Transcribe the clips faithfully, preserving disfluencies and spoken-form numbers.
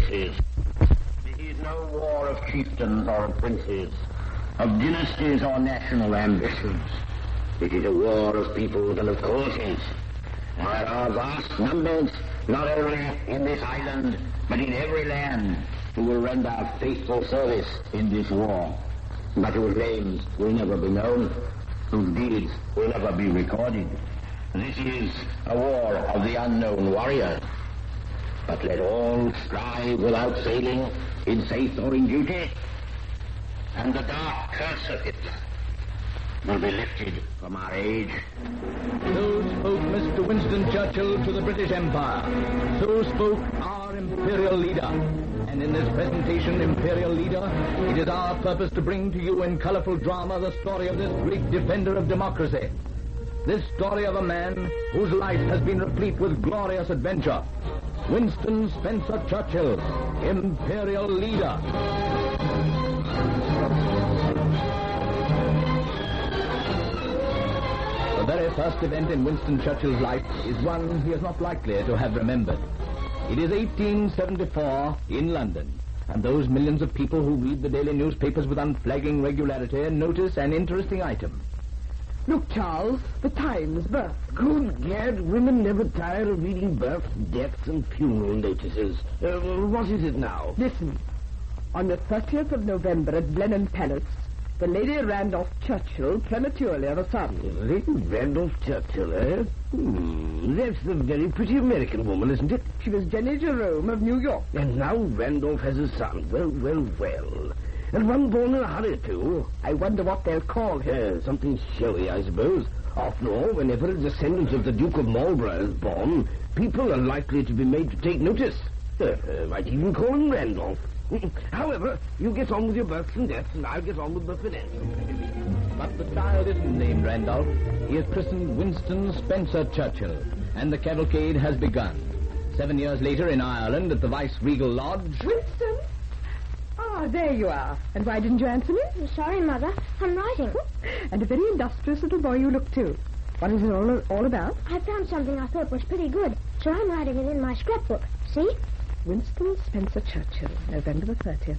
races. It is no war of chieftains or of princes, of dynasties or national ambitions. It is a war of peoples and of causes. There are vast numbers, not only in this island, but in every land, who will render faithful service in this war, but whose names will never be known, whose deeds will never be recorded. This is a war of the unknown warrior. But let all strive without failing in faith or in duty, and the dark curse of Hitler will be lifted from our age. So spoke Mister Winston Churchill to the British Empire. So spoke our imperial leader. And in this presentation, Imperial Leader, it is our purpose to bring to you in colorful drama the story of this great defender of democracy. This story of a man whose life has been replete with glorious adventure. Winston Spencer Churchill, Imperial Leader. The very first event in Winston Churchill's life is one he is not likely to have remembered. It is eighteen seventy-four in London, and those millions of people who read the daily newspapers with unflagging regularity notice an interesting item. Look, Charles, the Times, birth. Good gad, women never tire of reading births, deaths, and funeral notices. Uh, what is it now? Listen. On the thirtieth of November at Blenheim Palace, the Lady Randolph Churchill prematurely of a son. Lady Randolph Churchill, eh? Hmm, that's the very pretty American woman, isn't it? She was Jenny Jerome of New York. And now Randolph has a son. Well, well, well. And one born in a hurry, too. I wonder what they'll call him. Yeah, something showy, I suppose. After all, whenever a descendant of the Duke of Marlborough is born, people are likely to be made to take notice. Uh, uh, might even call him Randolph. However, you get on with your births and deaths, and I'll get on with my finance. But the child isn't named Randolph. He is christened Winston Spencer Churchill, and the cavalcade has begun. Seven years later in Ireland at the Vice-Regal Lodge... Winston? Ah, there you are. And why didn't you answer me? I'm sorry, Mother. I'm writing. And a very industrious little boy you look, too. What is it all, all about? I found something I thought was pretty good, so I'm writing it in my scrapbook. See? Winston Spencer Churchill, November the thirtieth.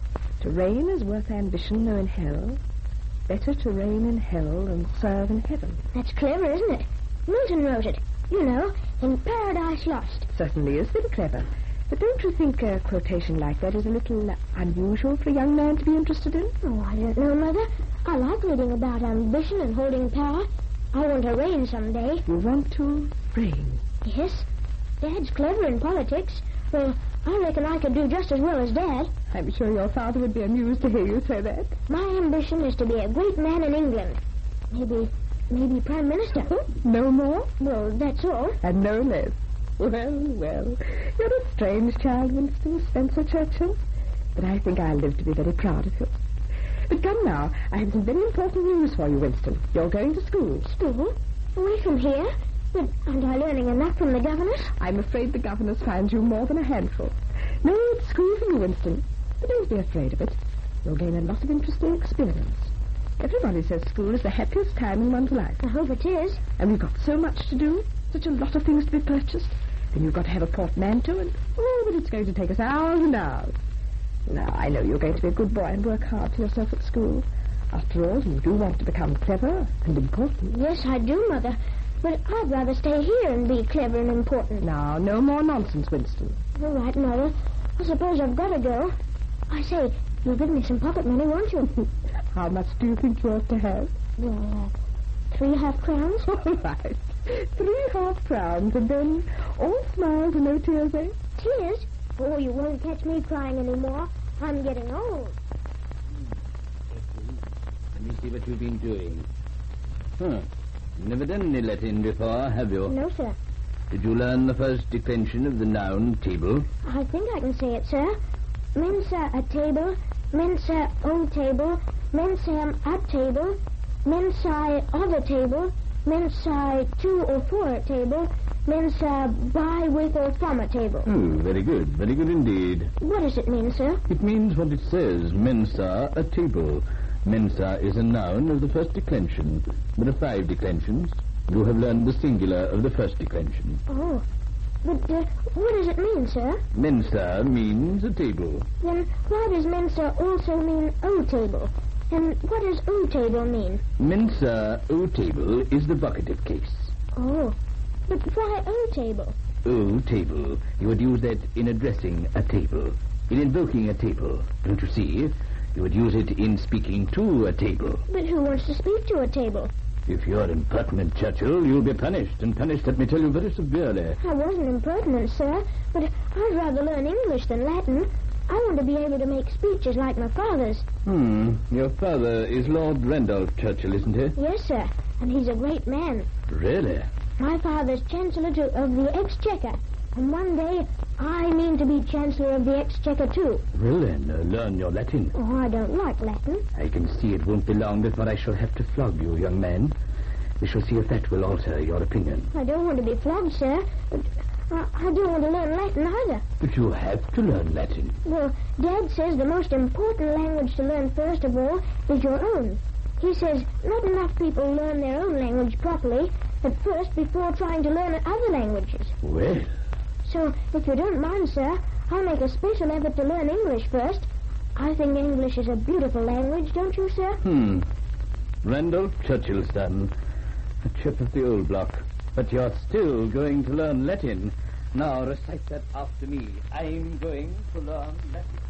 To reign is worth ambition, though in hell. Better to reign in hell than serve in heaven. That's clever, isn't it? Milton wrote it. You know, in Paradise Lost. Certainly is very clever. But don't you think a quotation like that is a little unusual for a young man to be interested in? Oh, I don't know, Mother. I like reading about ambition and holding power. I want to reign someday. You want to reign? Yes. Dad's clever in politics. Well, I reckon I could do just as well as Dad. I'm sure your father would be amused to hear you say that. My ambition is to be a great man in England. Maybe, maybe Prime Minister. Oh, no more? Well, that's all. And no less. Well, well, you're a strange child, Winston Spencer Churchill. But I think I'll live to be very proud of you. But come now, I have some very important news for you, Winston. You're going to school. School? Away from here? But aren't I learning enough from the governess? I'm afraid the governess finds you more than a handful. No, it's school for you, Winston. But don't be afraid of it. You'll gain a lot of interesting experience. Everybody says school is the happiest time in one's life. I hope it is. And we've got so much to do, such a lot of things to be purchased. Then you've got to have a portmanteau, and oh, but it's going to take us hours and hours. Now, I know you're going to be a good boy and work hard for yourself at school. After all, you do want to become clever and important. Yes, I do, Mother. But I'd rather stay here and be clever and important. Now, no more nonsense, Winston. All right, Mother. I suppose I've got to go. I say, you'll give me some pocket money, won't you? How much do you think you ought to have? Well, uh, three half crowns. All right. Three half crowns, and then all smiles and no tears, eh? Tears? Oh, you won't catch me crying anymore. I'm getting old. Let me see what you've been doing. Huh. Never done any Latin before, have you? No, sir. Did you learn the first declension of the noun table? I think I can say it, sir. Mensa a table, mensa o table, mensam at table, mensae of a table, mensae to or for a table, mensa by, with, or from a table. Hmm, very good, very good indeed. What does it mean, sir? It means what it says, mensa, a table. Mensa is a noun of the first declension. There are five declensions. You have learned the singular of the first declension. Oh, But uh, what does it mean, sir? Mensa means a table. Then why does Mensa also mean O-table? And what does O-table mean? Mensa O-table is the vocative case. Oh, but why O-table? O-table. You would use that in addressing a table, in invoking a table. Don't you see? You would use it in speaking to a table. But who wants to speak to a table? If you're impertinent, Churchill, you'll be punished, and punished, let me tell you, very severely. I wasn't impertinent, sir, but I'd rather learn English than Latin. I want to be able to make speeches like my father's. Hmm. Your father is Lord Randolph Churchill, isn't he? Yes, sir, and he's a great man. Really? My father's Chancellor to, of the Exchequer, and one day I mean to be Chancellor of the Exchequer, too. Well, then, uh, learn your Latin. Oh, I don't like Latin. I can see it won't be long before I shall have to flog you, young man. We shall see if that will alter your opinion. I don't want to be flogged, sir, but I, I don't want to learn Latin either. But you have to learn Latin. Well, Dad says the most important language to learn first of all is your own. He says not enough people learn their own language properly at first before trying to learn other languages. Well... So, if you don't mind, sir, I'll make a special effort to learn English first. I think English is a beautiful language, don't you, sir? Hmm. Randolph Churchill's son. A chip of the old block. But you're still going to learn Latin. Now, recite that after me. I'm going to learn Latin.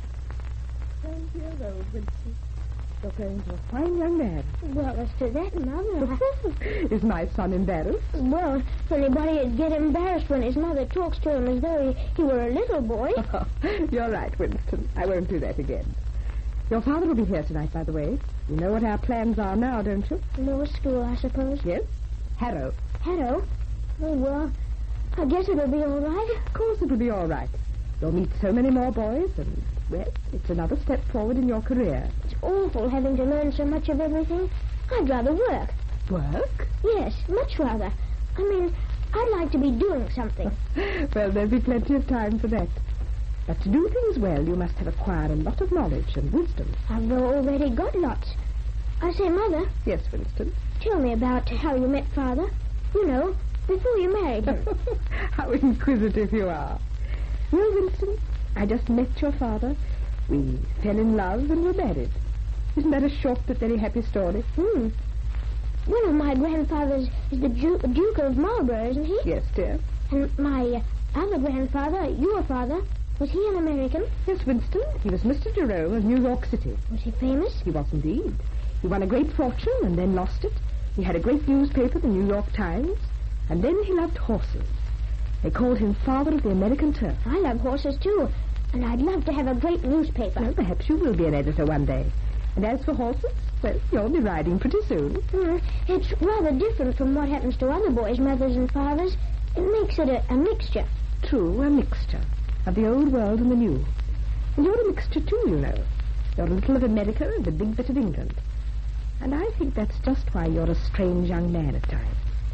Ten years old, Winston. You're going to a fine young man. Well, as to that, Mother... I... Is my son embarrassed? Well, if anybody'd get embarrassed when his mother talks to him as though he, he were a little boy. You're right, Winston. I won't do that again. Your father will be here tonight, by the way. You know what our plans are now, don't you? Law school, I suppose. Yes. Harrow. Harrow? Oh, well, I guess it'll be all right. Of course it'll be all right. You'll meet so many more boys, and, well, it's another step forward in your career. It's awful having to learn so much of everything. I'd rather work. Work? Yes, much rather. I mean, I'd like to be doing something. Well, there'll be plenty of time for that. But to do things well, you must have acquired a lot of knowledge and wisdom. I've already got lots. I say, Mother. Yes, Winston? Tell me about how you met Father. You know, before you married him. How inquisitive you are. Well, Winston, I just met your father. We fell in love and were married. Isn't that a short but very happy story? Hmm. One of my grandfathers is the Duke, Duke of Marlborough, isn't he? Yes, dear. And my uh, other grandfather, your father, was he an American? Yes, Winston. He was Mister Jerome of New York City. Was he famous? He was indeed. He won a great fortune and then lost it. He had a great newspaper, the New York Times, and then he loved horses. They called him Father of the American Turf. I love horses, too, and I'd love to have a great newspaper. Well, perhaps you will be an editor one day. And as for horses, well, you'll be riding pretty soon. Mm, it's rather different from what happens to other boys' mothers and fathers. It makes it a, a mixture. True, a mixture of the old world and the new. And you're a mixture, too, you know. You're a little of America and a big bit of England. And I think that's just why you're a strange young man at times.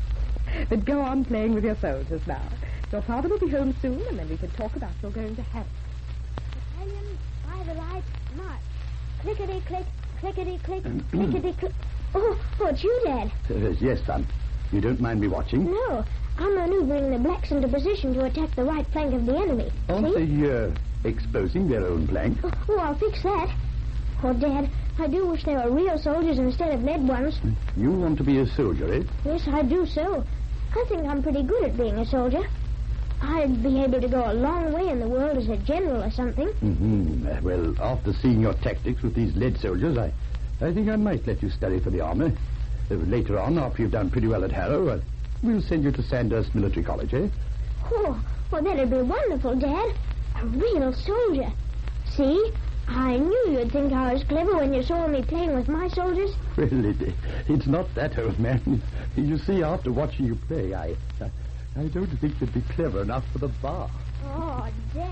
But go on playing with your soldiers now. Your father will be home soon, and then we can talk about you're going to have. Battalion, by the right, march. Clickety-click, clickety-click, clickety-click. Oh, oh, it's you, Dad. Uh, yes, son. You don't mind me watching? No, I'm maneuvering the blacks into position to attack the right flank of the enemy. Aren't See? they uh, exposing their own flank? Oh, oh, I'll fix that. Oh, Dad, I do wish they were real soldiers instead of lead ones. You want to be a soldier, eh? Yes, I do so. I think I'm pretty good at being a soldier. I'd be able to go a long way in the world as a general or something. Mm-hmm. Uh, well, after seeing your tactics with these lead soldiers, I, I think I might let you study for the army. Uh, later on, after you've done pretty well at Harrow, uh, we'll send you to Sandhurst Military College, eh? Oh, well, that'd be wonderful, Dad. A real soldier. See? I knew you'd think I was clever when you saw me playing with my soldiers. Well, it, it's not that, old man. You see, after watching you play, I, I, I don't think you'd be clever enough for the bar. Oh, Dad.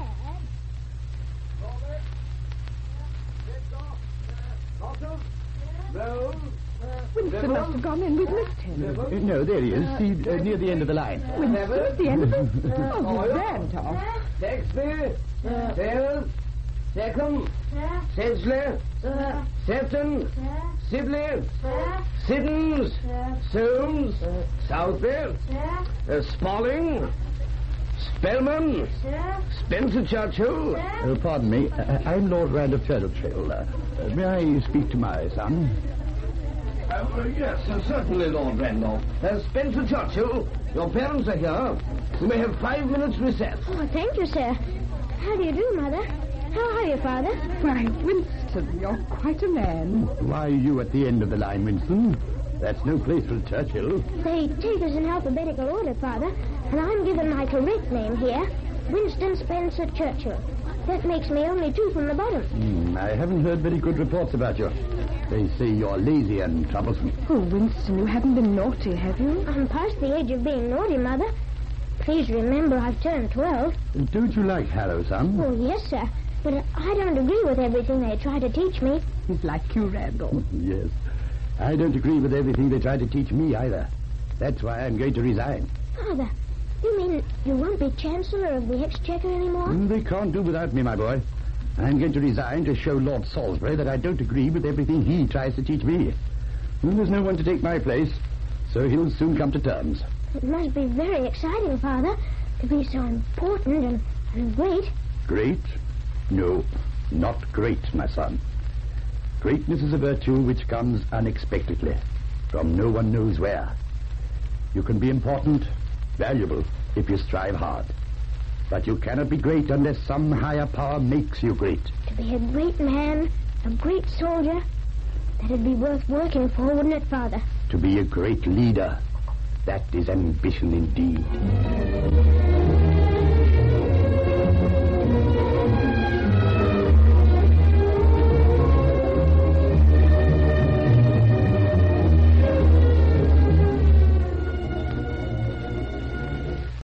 Winston must have gone in. We've missed him. Uh, no, there he is. See, uh, near the end of the line. Winston at the end of it? Oh, you ran, Tom. Shakespeare, Taylor, Second, Sir, Sedgley, sir, Sefton, sir, Sibley, sir, Siddons, sir, Soames, Southby, sir, uh, Spalling, Spellman. Sir? Spencer Churchill. Sir? Oh, pardon me. Uh, I'm Lord Randolph Turtletrail. Uh, may I speak to my son? Uh, well, yes, uh, certainly, Lord Randolph. Uh, Spencer Churchill, your parents are here. You may have five minutes recess. Oh, thank you, sir. How do you do, Mother? How are you, Father? Why, Winston, you're quite a man. Why are you at the end of the line, Winston? That's no place for a Churchill. They take us in alphabetical order, Father, and I'm given my correct name here, Winston Spencer Churchill. That makes me only two from the bottom. Hmm, I haven't heard very good reports about you. They say you're lazy and troublesome. Oh, Winston, you haven't been naughty, have you? I'm past the age of being naughty, Mother. Please remember I've turned twelve. Don't you like Harrow, son? Oh, yes, sir. But I don't agree with everything they try to teach me. He's like you, Randall. Yes. I don't agree with everything they try to teach me either. That's why I'm going to resign. Father, you mean you won't be Chancellor of the Exchequer anymore? Mm, They can't do without me, my boy. I'm going to resign to show Lord Salisbury that I don't agree with everything he tries to teach me. And there's no one to take my place, so he'll soon come to terms. It must be very exciting, Father, to be so important and, and great. Great? No, not great, my son. Greatness is a virtue which comes unexpectedly, from no one knows where. You can be important, valuable, if you strive hard. But you cannot be great unless some higher power makes you great. To be a great man, a great soldier, that'd be worth working for, wouldn't it, Father? To be a great leader, that is ambition indeed.